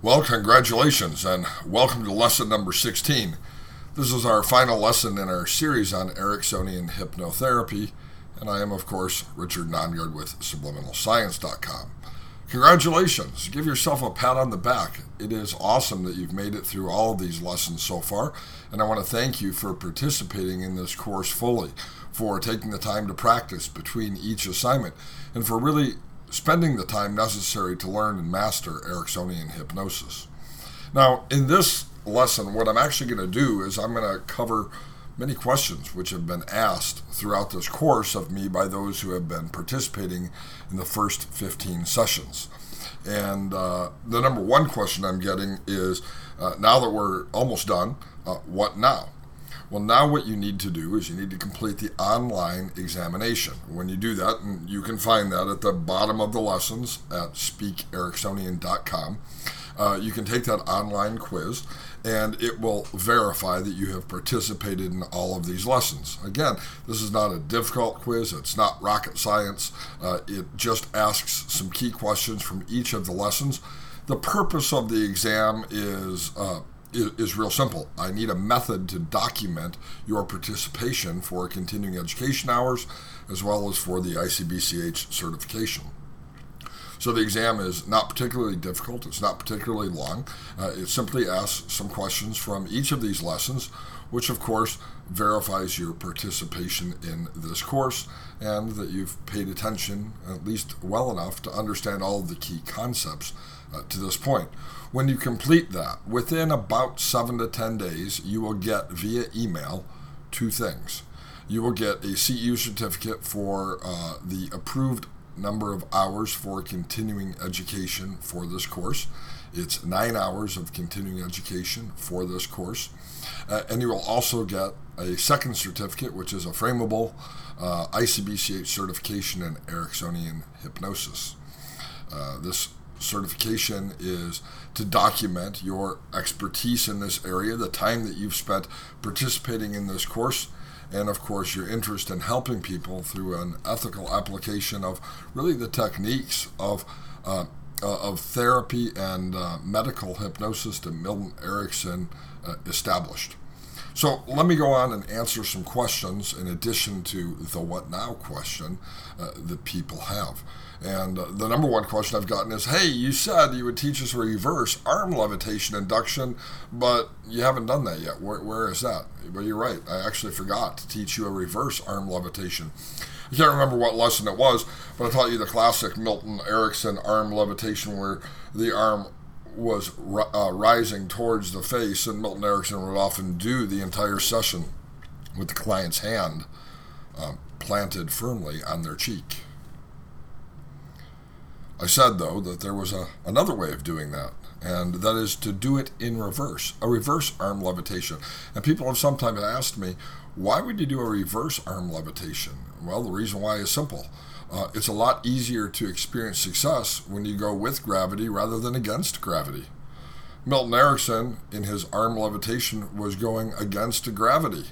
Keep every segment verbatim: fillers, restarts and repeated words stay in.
Well, congratulations and welcome to lesson number sixteen. This is our final lesson in our series on Ericksonian hypnotherapy, and I am, of course, Richard Nongard with subliminal science dot com. Congratulations. Give yourself a pat on the back. It is awesome that you've made it through all of these lessons so far, and I want to thank you for participating in this course fully, for taking the time to practice between each assignment, and for really spending the time necessary to learn and master Ericksonian hypnosis. Now, in this lesson, what I'm actually going to do is I'm going to cover many questions which have been asked throughout this course of me by those who have been participating in the first fifteen sessions. And uh, the number one question I'm getting is, uh, now that we're almost done, uh, what now? Well, now what you need to do is you need to complete the online examination. When you do that, and you can find that at the bottom of the lessons at speak ericksonian dot com, uh, you can take that online quiz, and it will verify that you have participated in all of these lessons. Again, this is not a difficult quiz. It's not rocket science. Uh, it just asks some key questions from each of the lessons. The purpose of the exam is uh, is real simple. I need a method to document your participation for continuing education hours as well as for the I C B C H certification. So the exam is not particularly difficult. It's not particularly long. Uh, it simply asks some questions from each of these lessons, which of course verifies your participation in this course and that you've paid attention at least well enough to understand all of the key concepts uh, to this point. When you complete that, within about seven to ten days, you will get via email two things. You will get a C E U certificate for uh, the approved number of hours for continuing education for this course. It's nine hours of continuing education for this course. Uh, and you will also get a second certificate, which is a frameable uh, I C B C H certification in Ericksonian hypnosis. Uh, this certification is to document your expertise in this area, the time that you've spent participating in this course, and of course your interest in helping people through an ethical application of really the techniques of uh, uh, of therapy and uh, medical hypnosis that Milton Erickson uh, established. So let me go on and answer some questions in addition to the what now question uh, that people have. And uh, the number one question I've gotten is, hey, you said you would teach us a reverse arm levitation induction, but you haven't done that yet. Where, where is that? Well, you're right. I actually forgot to teach you a reverse arm levitation. I can't remember what lesson it was, but I taught you the classic Milton Erickson arm levitation where the arm was uh, rising towards the face, and Milton Erickson would often do the entire session with the client's hand uh, planted firmly on their cheek. I said, though, that there was a, another way of doing that, and that is to do it in reverse, a reverse arm levitation. And people have sometimes asked me, why would you do a reverse arm levitation? Well, the reason why is simple. Uh, it's a lot easier to experience success when you go with gravity rather than against gravity. Milton Erickson, in his arm levitation, was going against gravity.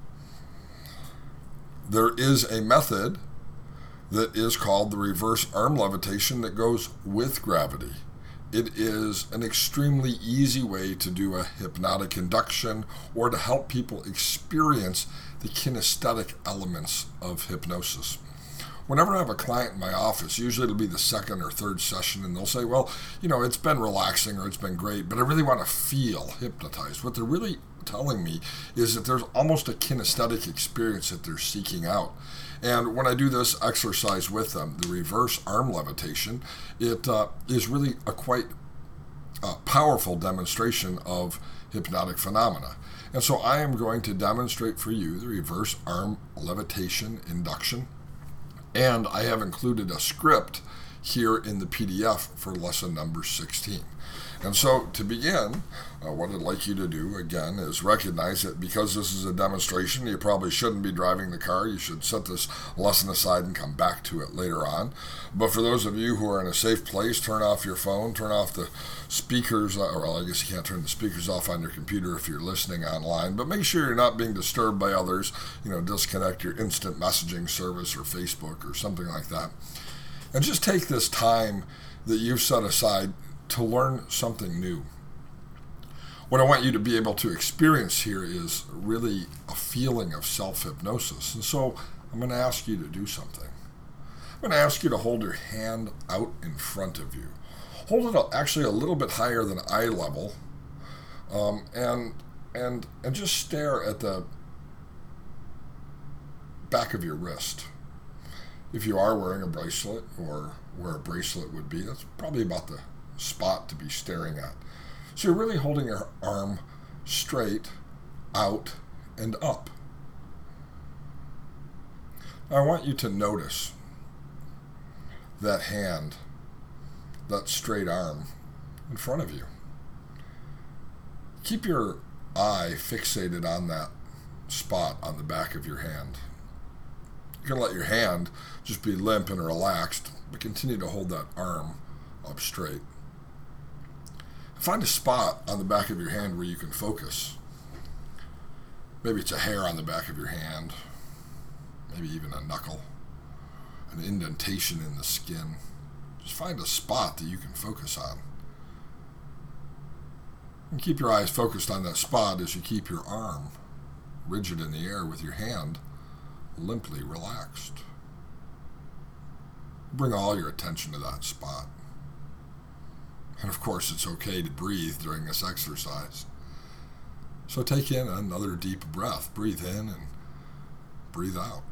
There is a method that is called the reverse arm levitation that goes with gravity. It is an extremely easy way to do a hypnotic induction or to help people experience the kinesthetic elements of hypnosis. Whenever I have a client in my office, usually it'll be the second or third session, and they'll say, well, you know, it's been relaxing or it's been great, but I really want to feel hypnotized. What they're really telling me is that there's almost a kinesthetic experience that they're seeking out. And when I do this exercise with them, the reverse arm levitation, it uh, is really a quite uh, powerful demonstration of hypnotic phenomena. And so I am going to demonstrate for you the reverse arm levitation induction. And I have included a script here in the P D F for lesson number sixteen. And so to begin, uh, what I'd like you to do, again, is recognize that because this is a demonstration, you probably shouldn't be driving the car. You should set this lesson aside and come back to it later on. But for those of you who are in a safe place, turn off your phone, turn off the speakers, or well, I guess you can't turn the speakers off on your computer if you're listening online, but make sure you're not being disturbed by others. You know, disconnect your instant messaging service or Facebook or something like that. And just take this time that you've set aside to learn something new. What I want you to be able to experience here is really a feeling of self-hypnosis. And so I'm going to ask you to do something. I'm going to ask you to hold your hand out in front of you. Hold it actually a little bit higher than eye level, um, and and and just stare at the back of your wrist. If you are wearing a bracelet, or where a bracelet would be, that's probably about the spot to be staring at. So you're really holding your arm straight, out, and up. Now I want you to notice that hand, that straight arm in front of you. Keep your eye fixated on that spot on the back of your hand. You're going to let your hand just be limp and relaxed, but continue to hold that arm up straight. Find a spot on the back of your hand where you can focus. Maybe it's a hair on the back of your hand, maybe even a knuckle, an indentation in the skin. Just find a spot that you can focus on. And keep your eyes focused on that spot as you keep your arm rigid in the air with your hand limply relaxed. Bring all your attention to that spot. And of course, it's okay to breathe during this exercise. So take in another deep breath. Breathe in and breathe out.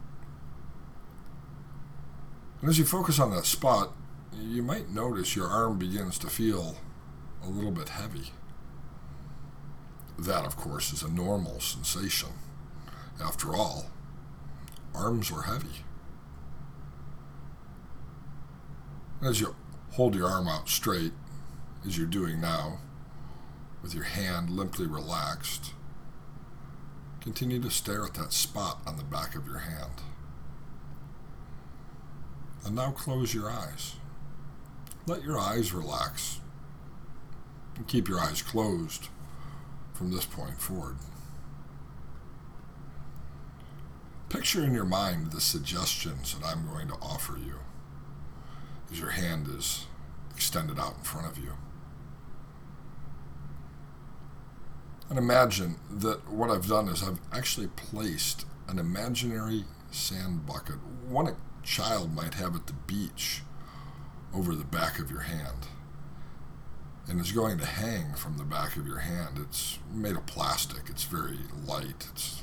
And as you focus on that spot, you might notice your arm begins to feel a little bit heavy. That, of course, is a normal sensation. After all, arms are heavy. As you hold your arm out straight, as you're doing now, with your hand limply relaxed, continue to stare at that spot on the back of your hand. And now close your eyes. Let your eyes relax. And keep your eyes closed from this point forward. Picture in your mind the suggestions that I'm going to offer you as your hand is extended out in front of you. And imagine that what I've done is I've actually placed an imaginary sand bucket, one a child might have at the beach, over the back of your hand. And it's going to hang from the back of your hand. It's made of plastic. It's very light. It's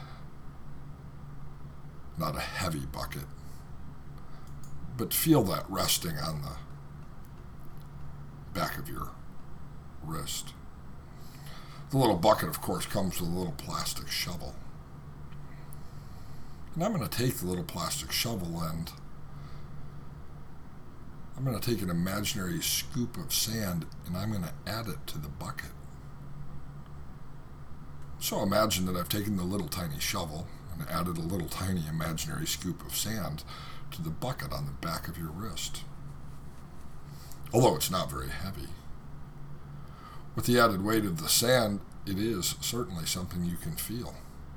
not a heavy bucket. But feel that resting on the back of your wrist. The little bucket, of course, comes with a little plastic shovel. And I'm going to take the little plastic shovel and I'm going to take an imaginary scoop of sand and I'm going to add it to the bucket. So imagine that I've taken the little tiny shovel and added a little tiny imaginary scoop of sand to the bucket on the back of your wrist. Although it's not very heavy. With the added weight of the sand, it is certainly something you can feel.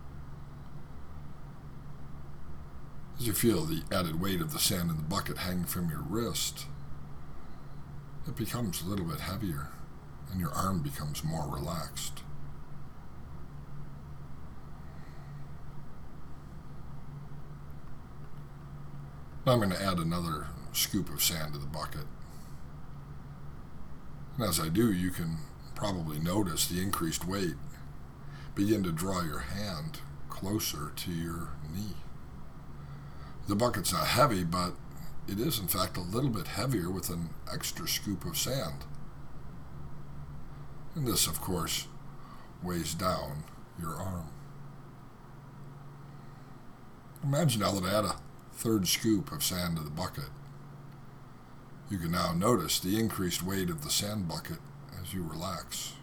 As you feel the added weight of the sand in the bucket hanging from your wrist, it becomes a little bit heavier and your arm becomes more relaxed. Now I'm going to add another scoop of sand to the bucket. And as I do, you can probably notice the increased weight begin to draw your hand closer to your knee. The bucket's not heavy, but it is in fact a little bit heavier with an extra scoop of sand. And this, of course, weighs down your arm. Imagine now that I add a third scoop of sand to the bucket. You can now notice the increased weight of the sand bucket as you relax.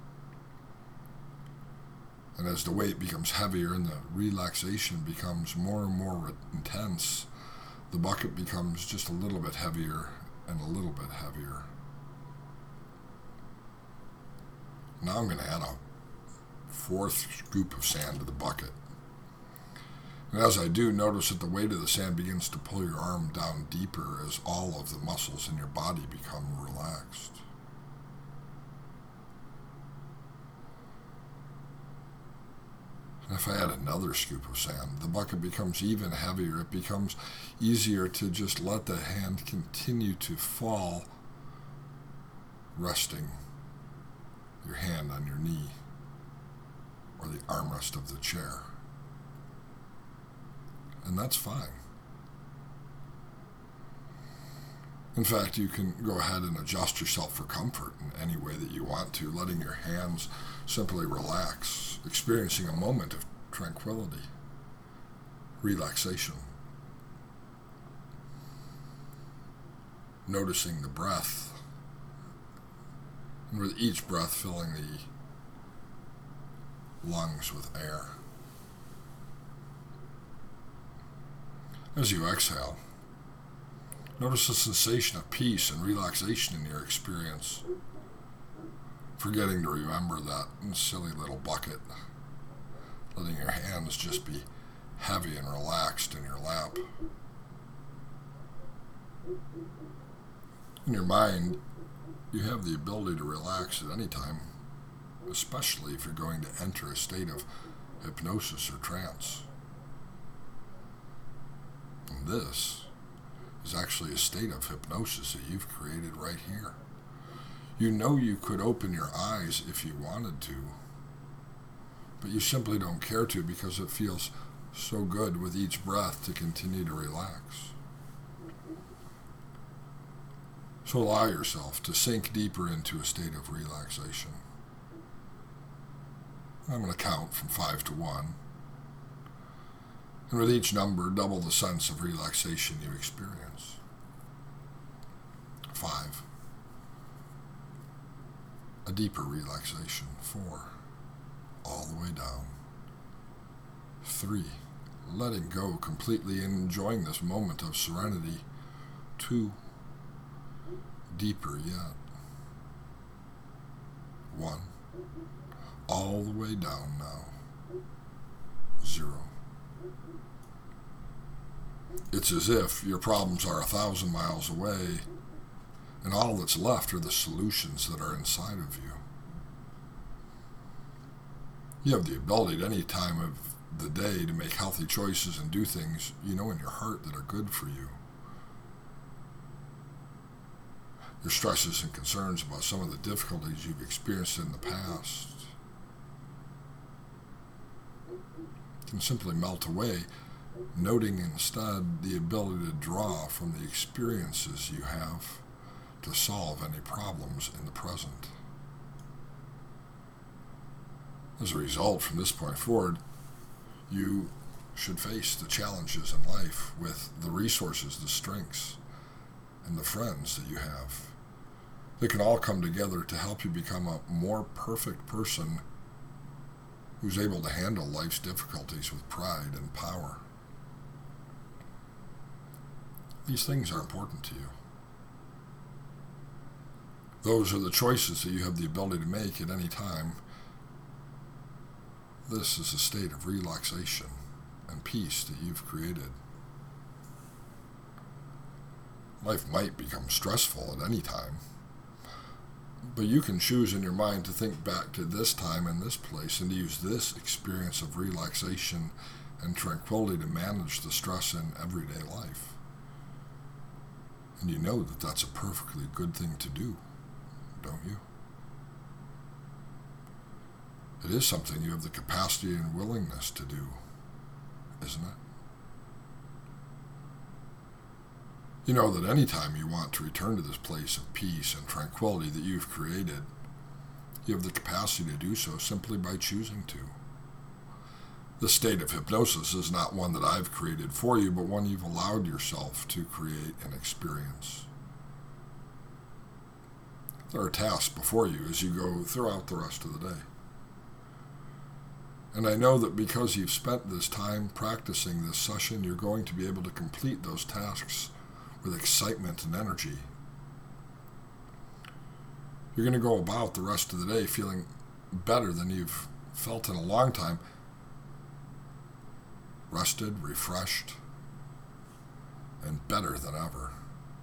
And as the weight becomes heavier and the relaxation becomes more and more intense, the bucket becomes just a little bit heavier and a little bit heavier. Now I'm going to add a fourth scoop of sand to the bucket. And as I do, notice that the weight of the sand begins to pull your arm down deeper as all of the muscles in your body become relaxed. if I add another scoop of sand, the bucket becomes even heavier. It becomes easier to just let the hand continue to fall, resting your hand on your knee or the armrest of the chair. And that's fine. In fact, you can go ahead and adjust yourself for comfort in any way that you want to, letting your hands simply relax, experiencing a moment of tranquility, relaxation, noticing the breath, and with each breath filling the lungs with air. As you exhale, notice the sensation of peace and relaxation in your experience, forgetting to remember that silly little bucket, letting your hands just be heavy and relaxed in your lap. In your mind, you have the ability to relax at any time, especially if you're going to enter a state of hypnosis or trance. And this is actually a state of hypnosis that you've created right here. You know you could open your eyes if you wanted to, but you simply don't care to because it feels so good with each breath to continue to relax. So allow yourself to sink deeper into a state of relaxation. I'm going to count from five to one. And with each number, double the sense of relaxation you experience. Five. A deeper relaxation. Four. All the way down. Three. Letting go completely and enjoying this moment of serenity. Two. Deeper yet. One. All the way down now. Zero. It's as if your problems are a thousand miles away, and all that's left are the solutions that are inside of you. You have the ability at any time of the day to make healthy choices and do things you know in your heart that are good for you. Your stresses and concerns about some of the difficulties you've experienced in the past can simply melt away, noting instead the ability to draw from the experiences you have to solve any problems in the present. As a result, from this point forward, you should face the challenges in life with the resources, the strengths, and the friends that you have. They can all come together to help you become a more perfect person who's able to handle life's difficulties with pride and power. These things are important to you. Those are the choices that you have the ability to make at any time. This is a state of relaxation and peace that you've created. Life might become stressful at any time, but you can choose in your mind to think back to this time and this place and to use this experience of relaxation and tranquility to manage the stress in everyday life. And you know that that's a perfectly good thing to do, don't you? It is something you have the capacity and willingness to do, isn't it? You know that any time you want to return to this place of peace and tranquility that you've created, you have the capacity to do so simply by choosing to. The state of hypnosis is not one that I've created for you, but one you've allowed yourself to create and experience. There are tasks before you as you go throughout the rest of the day. And I know that because you've spent this time practicing this session, you're going to be able to complete those tasks with excitement and energy. You're going to go about the rest of the day feeling better than you've felt in a long time. Rested, refreshed, and better than ever.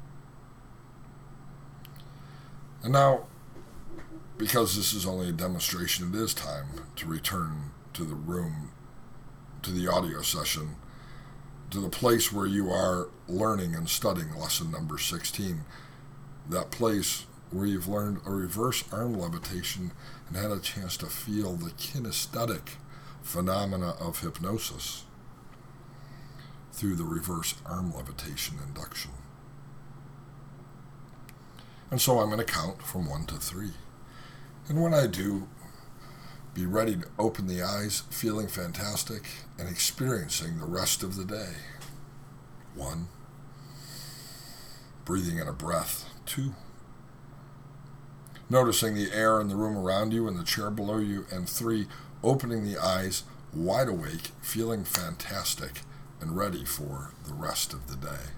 And now, because this is only a demonstration, it is time to return to the room to the audio session, to the place where you are learning and studying lesson number sixteen, that place where you've learned a reverse arm levitation and had a chance to feel the kinesthetic phenomena of hypnosis through the reverse arm levitation induction. And so I'm going to count from one to three. And when I do, be ready to open the eyes, feeling fantastic, and experiencing the rest of the day. One. Breathing in a breath. Two. Noticing the air in the room around you and the chair below you. And three. Opening the eyes, wide awake, feeling fantastic, and ready for the rest of the day.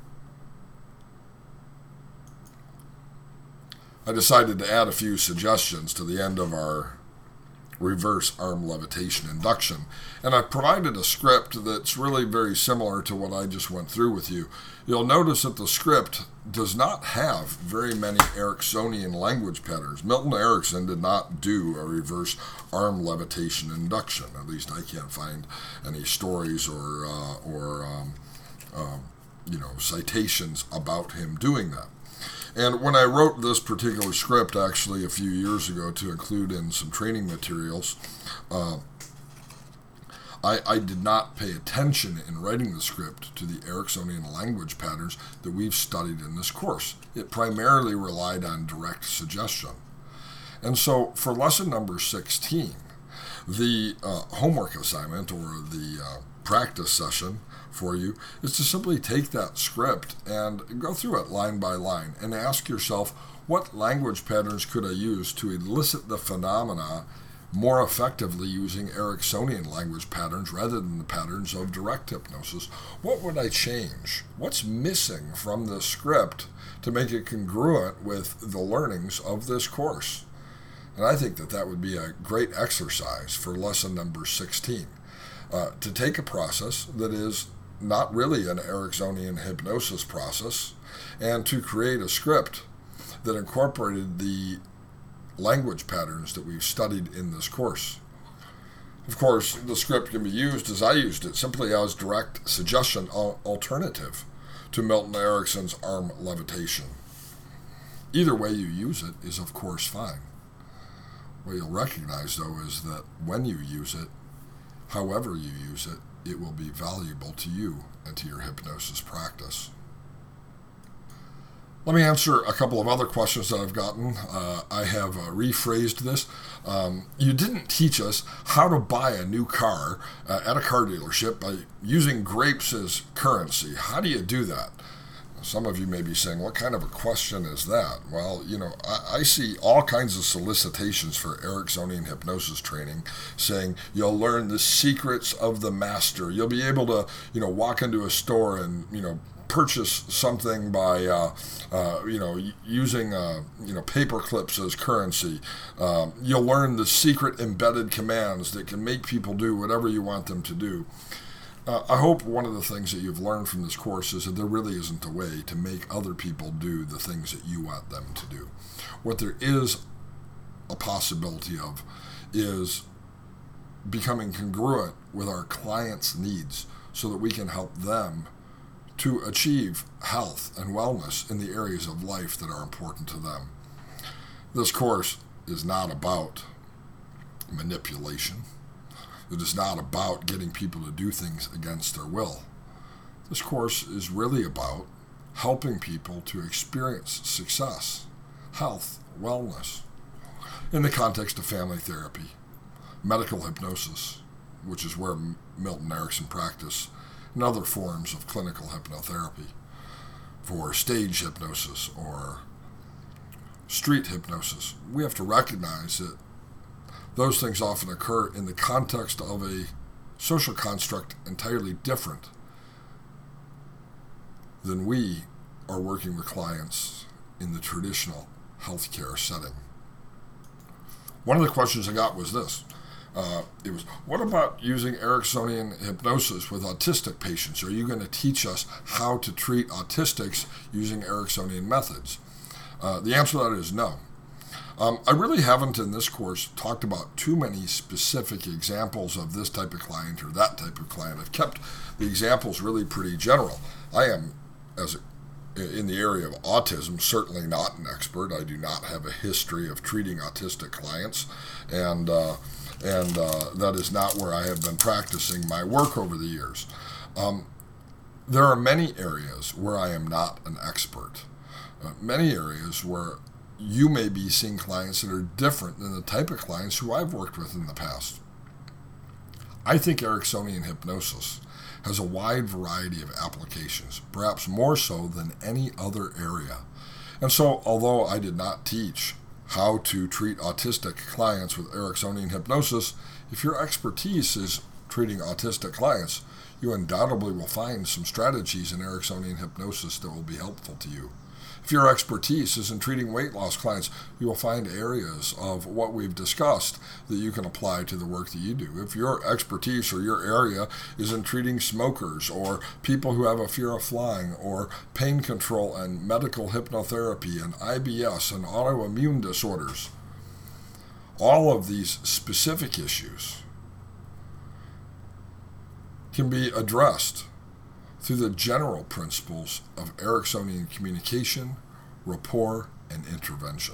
I decided to add a few suggestions to the end of our reverse arm levitation induction, and I've provided a script that's really very similar to what I just went through with you. You'll notice that the script does not have very many Ericksonian language patterns. Milton Erickson did not do a reverse arm levitation induction. At least I can't find any stories or uh, or um, um, you know citations about him doing that. And when I wrote this particular script, actually a few years ago, to include in some training materials, uh, I, I did not pay attention in writing the script to the Ericksonian language patterns that we've studied in this course. It primarily relied on direct suggestion. And so for lesson number sixteen, the uh, homework assignment or the uh, practice session for you is to simply take that script and go through it line by line and ask yourself, what language patterns could I use to elicit the phenomena more effectively using Ericksonian language patterns rather than the patterns of direct hypnosis? What would I change? What's missing from this script to make it congruent with the learnings of this course? And I think that that would be a great exercise for lesson number sixteen, uh, to take a process that is not really an Ericksonian hypnosis process, and to create a script that incorporated the language patterns that we've studied in this course. Of course, the script can be used as I used it, simply as direct suggestion alternative to Milton Erickson's arm levitation. Either way you use it is, of course, fine. What you'll recognize, though, is that when you use it, however you use it, it will be valuable to you and to your hypnosis practice. Let me answer a couple of other questions that I've gotten. Uh, I have uh, rephrased this. Um, you didn't teach us how to buy a new car uh, at a car dealership by using grapes as currency. How do you do that? Some of you may be saying, what kind of a question is that? Well, you know, I, I see all kinds of solicitations for Ericksonian hypnosis training saying you'll learn the secrets of the master. You'll be able to, you know, walk into a store and, you know, purchase something by, uh, uh, you know, using, uh, you know, paper clips as currency. Um, you'll learn the secret embedded commands that can make people do whatever you want them to do. Uh, I hope one of the things that you've learned from this course is that there really isn't a way to make other people do the things that you want them to do. What there is a possibility of is becoming congruent with our clients' needs so that we can help them to achieve health and wellness in the areas of life that are important to them. This course is not about manipulation. It is not about getting people to do things against their will. This course is really about helping people to experience success, health, wellness, in the context of family therapy, medical hypnosis, which is where Milton Erickson practiced, and other forms of clinical hypnotherapy, for stage hypnosis or street hypnosis. We have to recognize that those things often occur in the context of a social construct entirely different than we are working with clients in the traditional healthcare setting. One of the questions I got was this. Uh, it was, what about using Ericksonian hypnosis with autistic patients? Are you going to teach us how to treat autistics using Ericksonian methods? Uh, the answer to that is no. Um, I really haven't in this course talked about too many specific examples of this type of client or that type of client. I've kept the examples really pretty general. I am, as a, in the area of autism, certainly not an expert. I do not have a history of treating autistic clients, and uh, and uh, that is not where I have been practicing my work over the years. Um, there are many areas where I am not an expert. Uh, many areas where you may be seeing clients that are different than the type of clients who I've worked with in the past. I think Ericksonian hypnosis has a wide variety of applications, perhaps more so than any other area. And so, although I did not teach how to treat autistic clients with Ericksonian hypnosis, if your expertise is treating autistic clients, you undoubtedly will find some strategies in Ericksonian hypnosis that will be helpful to you. If your expertise is in treating weight loss clients, you will find areas of what we've discussed that you can apply to the work that you do. If your expertise or your area is in treating smokers or people who have a fear of flying or pain control and medical hypnotherapy and I B S and autoimmune disorders, all of these specific issues can be addressed through the general principles of Ericksonian communication, rapport, and intervention.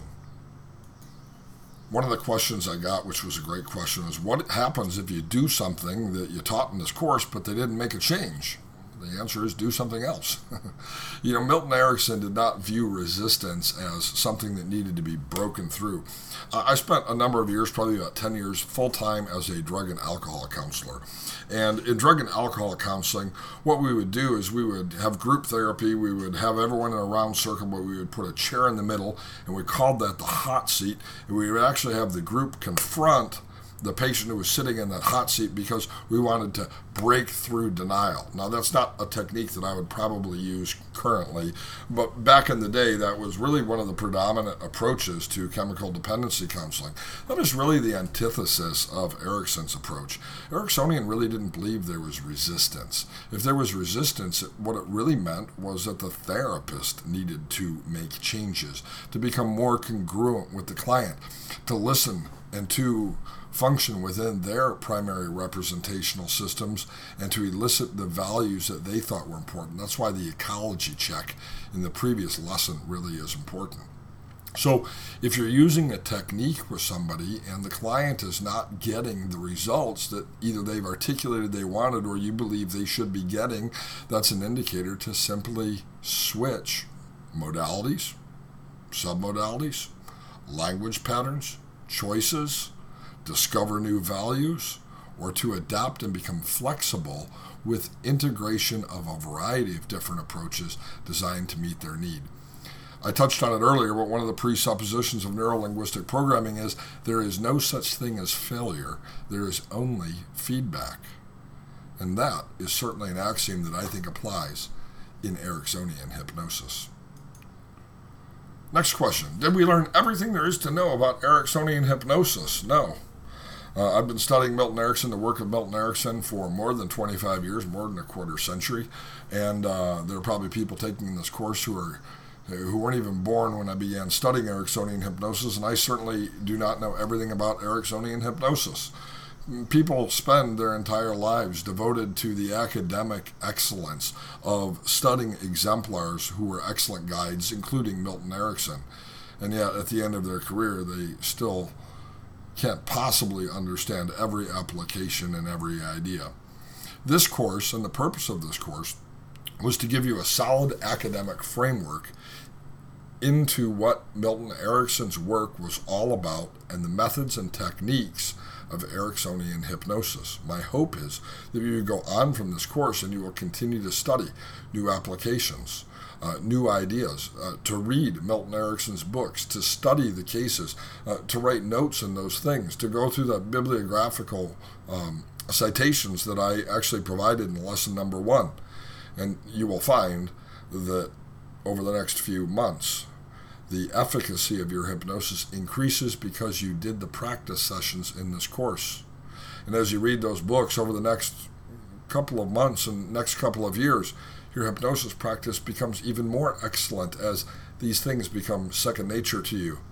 One of the questions I got, which was a great question, is what happens if you do something that you taught in this course, but they didn't make a change? The answer is do something else. You know, Milton Erickson did not view resistance as something that needed to be broken through. Uh, I spent a number of years, probably about ten years, full-time as a drug and alcohol counselor. And in drug and alcohol counseling, what we would do is we would have group therapy. We would have everyone in a round circle, but we would put a chair in the middle, and we called that the hot seat. And we would actually have the group confront the patient who was sitting in that hot seat because we wanted to break through denial. Now, that's not a technique that I would probably use currently, but back in the day, that was really one of the predominant approaches to chemical dependency counseling. That is really the antithesis of Erickson's approach. Ericksonian really didn't believe there was resistance. If there was resistance, what it really meant was that the therapist needed to make changes, to become more congruent with the client, to listen and to function within their primary representational systems and to elicit the values that they thought were important. That's why the ecology check in the previous lesson really is important. So if you're using a technique with somebody and the client is not getting the results that either they've articulated they wanted or you believe they should be getting, that's an indicator to simply switch modalities, submodalities, language patterns, choices, discover new values, or to adapt and become flexible with integration of a variety of different approaches designed to meet their need. I touched on it earlier, but one of the presuppositions of neurolinguistic programming is there is no such thing as failure. There is only feedback. And that is certainly an axiom that I think applies in Ericksonian hypnosis. Next question. Did we learn everything there is to know about Ericksonian hypnosis? No. Uh, I've been studying Milton Erickson, the work of Milton Erickson, for more than twenty-five years, more than a quarter century. And uh, there are probably people taking this course who are who weren't even born when I began studying Ericksonian hypnosis, and I certainly do not know everything about Ericksonian hypnosis. People spend their entire lives devoted to the academic excellence of studying exemplars who were excellent guides, including Milton Erickson. And yet, at the end of their career, they still can't possibly understand every application and every idea. This course, and the purpose of this course, was to give you a solid academic framework into what Milton Erickson's work was all about and the methods and techniques of Ericksonian hypnosis. My hope is that you go on from this course and you will continue to study new applications, Uh, new ideas, uh, to read Milton Erickson's books, to study the cases, uh, to write notes in those things, to go through the bibliographical um, citations that I actually provided in lesson number one. And you will find that over the next few months, the efficacy of your hypnosis increases because you did the practice sessions in this course. And as you read those books over the next couple of months and next couple of years, your hypnosis practice becomes even more excellent as these things become second nature to you.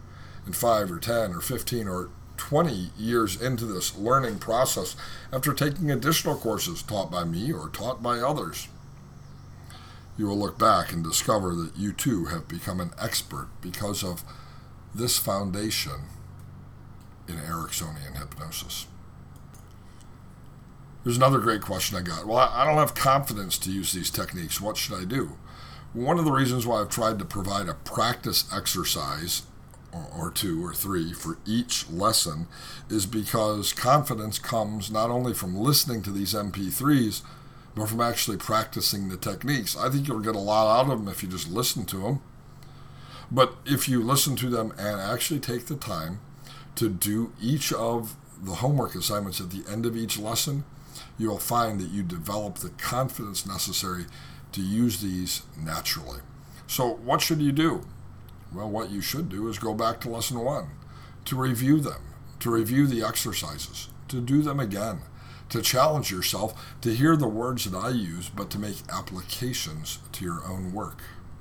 And five or ten or fifteen or twenty years into this learning process, after taking additional courses taught by me or taught by others, you will look back and discover that you too have become an expert because of this foundation in Ericksonian hypnosis. There's another great question I got. Well, I don't have confidence to use these techniques. What should I do? One of the reasons why I've tried to provide a practice exercise or, or two or three for each lesson is because confidence comes not only from listening to these M P threes, but from actually practicing the techniques. I think you'll get a lot out of them if you just listen to them. But if you listen to them and actually take the time to do each of the homework assignments at the end of each lesson, you will find that you develop the confidence necessary to use these naturally. So what should you do? Well, what you should do is go back to lesson one, to review them, to review the exercises, to do them again, to challenge yourself, to hear the words that I use, but to make applications to your own work.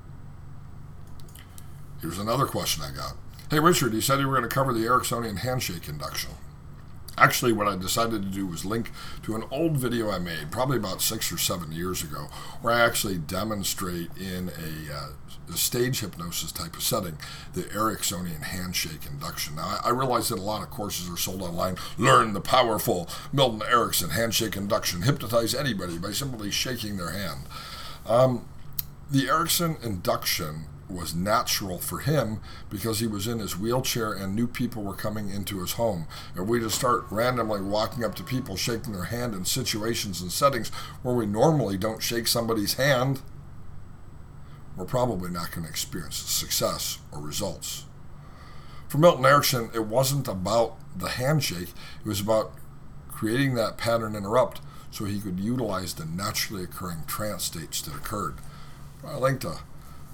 Here's another question I got. Hey, Richard, you said you were going to cover the Ericksonian handshake induction. Actually, what I decided to do was link to an old video I made, probably about six or seven years ago, where I actually demonstrate in a, uh, a stage hypnosis type of setting the Ericksonian handshake induction. Now, I, I realize that a lot of courses are sold online. Learn the powerful Milton Erickson handshake induction. Hypnotize anybody by simply shaking their hand. Um, the Erickson induction was natural for him because he was in his wheelchair and new people were coming into his home. If we just start randomly walking up to people, shaking their hand in situations and settings where we normally don't shake somebody's hand, we're probably not going to experience success or results. For Milton Erickson, it wasn't about the handshake. It was about creating that pattern interrupt so he could utilize the naturally occurring trance states that occurred. I linked a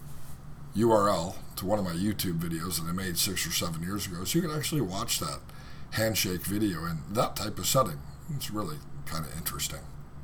U R L to one of my YouTube videos that I made six or seven years ago, so you can actually watch that handshake video in that type of setting. It's really kind of interesting.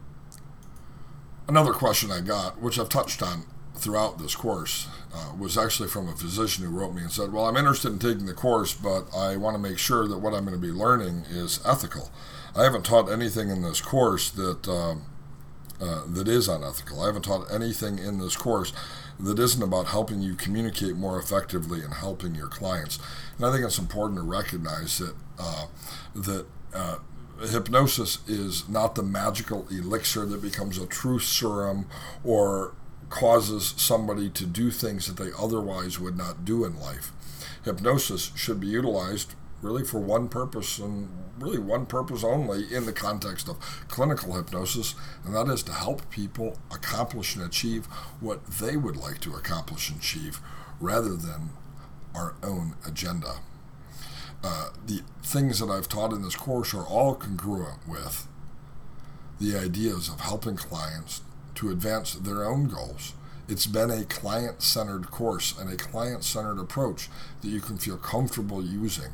Another question I got, which I've touched on throughout this course, uh, was actually from a physician who wrote me and said, well, I'm interested in taking the course, but I want to make sure that what I'm going to be learning is ethical. I haven't taught anything in this course that uh, uh, that is unethical. I haven't taught anything in this course that isn't about helping you communicate more effectively and helping your clients. And I think it's important to recognize that uh, that uh, hypnosis is not the magical elixir that becomes a truth serum or causes somebody to do things that they otherwise would not do in life. Hypnosis should be utilized really for one purpose, and really one purpose only in the context of clinical hypnosis, and that is to help people accomplish and achieve what they would like to accomplish and achieve rather than our own agenda. Uh, the things that I've taught in this course are all congruent with the ideas of helping clients to advance their own goals. It's been a client-centered course and a client-centered approach that you can feel comfortable using.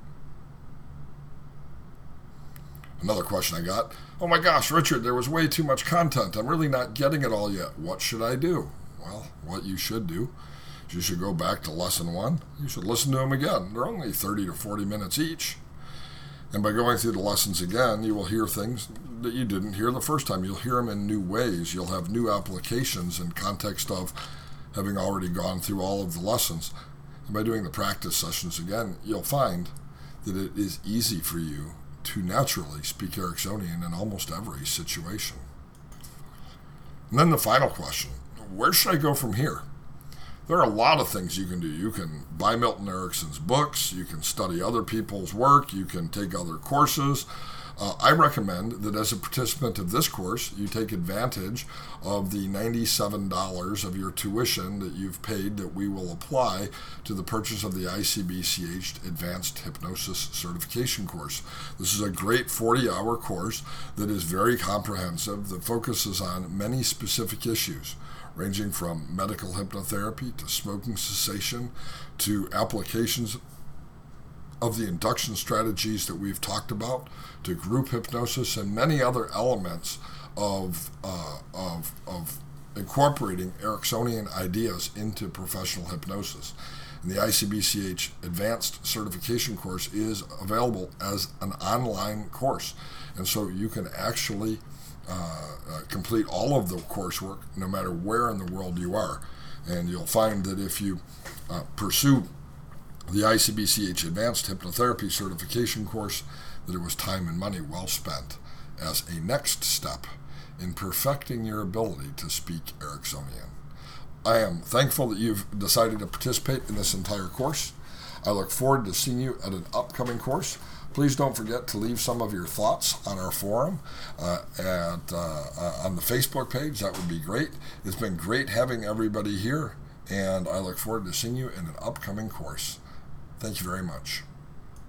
Another question I got, oh my gosh, Richard, there was way too much content. I'm really not getting it all yet. What should I do? Well, what you should do is you should go back to lesson one. You should listen to them again. They're only thirty to forty minutes each. And by going through the lessons again, you will hear things that you didn't hear the first time. You'll hear them in new ways. You'll have new applications in context of having already gone through all of the lessons. And by doing the practice sessions again, you'll find that it is easy for you to naturally speak Ericksonian in almost every situation. And then the final question, where should I go from here? There are a lot of things you can do. You can buy Milton Erickson's books, you can study other people's work, you can take other courses. Uh, I recommend that as a participant of this course, you take advantage of the ninety-seven dollars of your tuition that you've paid that we will apply to the purchase of the I C B C H Advanced Hypnosis Certification course. This is a great forty-hour course that is very comprehensive, that focuses on many specific issues, ranging from medical hypnotherapy to smoking cessation to applications of the induction strategies that we've talked about, to group hypnosis and many other elements of uh, of of incorporating Ericksonian ideas into professional hypnosis. And the I C B C H Advanced Certification course is available as an online course. And so you can actually uh, uh, complete all of the coursework no matter where in the world you are. And you'll find that if you uh, pursue the I C B C H Advanced Hypnotherapy Certification course, that it was time and money well spent as a next step in perfecting your ability to speak Ericksonian. I am thankful that you've decided to participate in this entire course. I look forward to seeing you at an upcoming course. Please don't forget to leave some of your thoughts on our forum uh, at, uh, uh, on the Facebook page. That would be great. It's been great having everybody here, and I look forward to seeing you in an upcoming course. Thank you very much.